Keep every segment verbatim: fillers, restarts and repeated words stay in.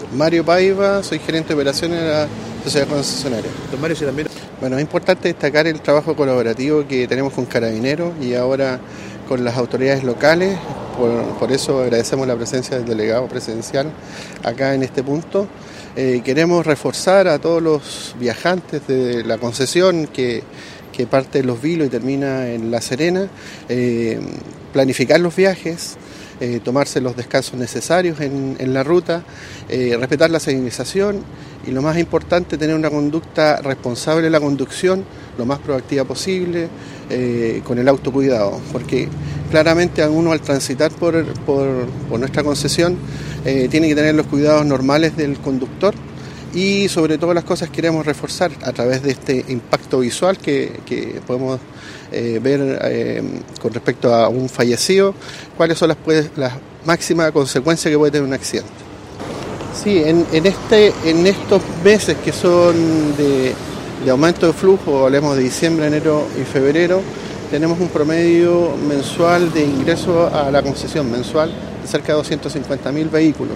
Mario Paiva, soy gerente de operaciones de la sociedad concesionaria. Don Mario, si también... Bueno, es importante destacar el trabajo colaborativo que tenemos con Carabineros y ahora con las autoridades locales. Por, por eso agradecemos la presencia del delegado presidencial acá en este punto. Eh, queremos reforzar a todos los viajantes de la concesión que, que parte de Los Vilos y termina en La Serena, eh, planificar los viajes, eh, tomarse los descansos necesarios en, en la ruta, eh, respetar la señalización y lo más importante, tener una conducta responsable en la conducción, lo más proactiva posible, eh, con el autocuidado, porque claramente a uno al transitar por, por, por nuestra concesión eh, tiene que tener los cuidados normales del conductor y sobre todo las cosas queremos reforzar a través de este impacto visual que, que podemos eh, ver eh, con respecto a un fallecido, cuáles son las, pues, las máximas consecuencias que puede tener un accidente. Sí, en, en, este, en estos meses que son de, de aumento de flujo, hablemos de diciembre, enero y febrero, tenemos un promedio mensual de ingreso a la concesión mensual de cerca de doscientos cincuenta mil vehículos,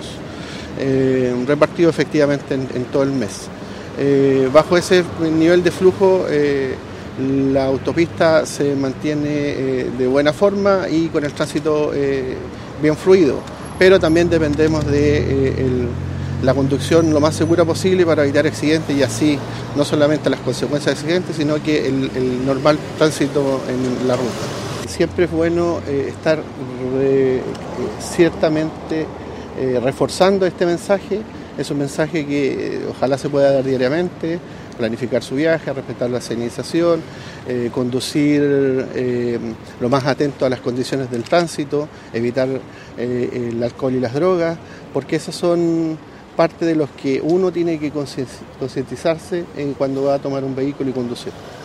eh, repartidos efectivamente en, en todo el mes. Eh, bajo ese nivel de flujo, eh, la autopista se mantiene eh, de buena forma y con el tránsito eh, bien fluido, pero también dependemos de eh, el, la conducción lo más segura posible para evitar accidentes y así no solamente las consecuencias de accidentes, sino que el, el normal tránsito en la ruta. Siempre es bueno eh, estar re, eh, ciertamente eh, reforzando este mensaje, es un mensaje que eh, ojalá se pueda dar diariamente, planificar su viaje, respetar la señalización, eh, conducir eh, lo más atento a las condiciones del tránsito, evitar eh, el alcohol y las drogas, porque esas son parte de los que uno tiene que concientizarse en cuando va a tomar un vehículo y conducir.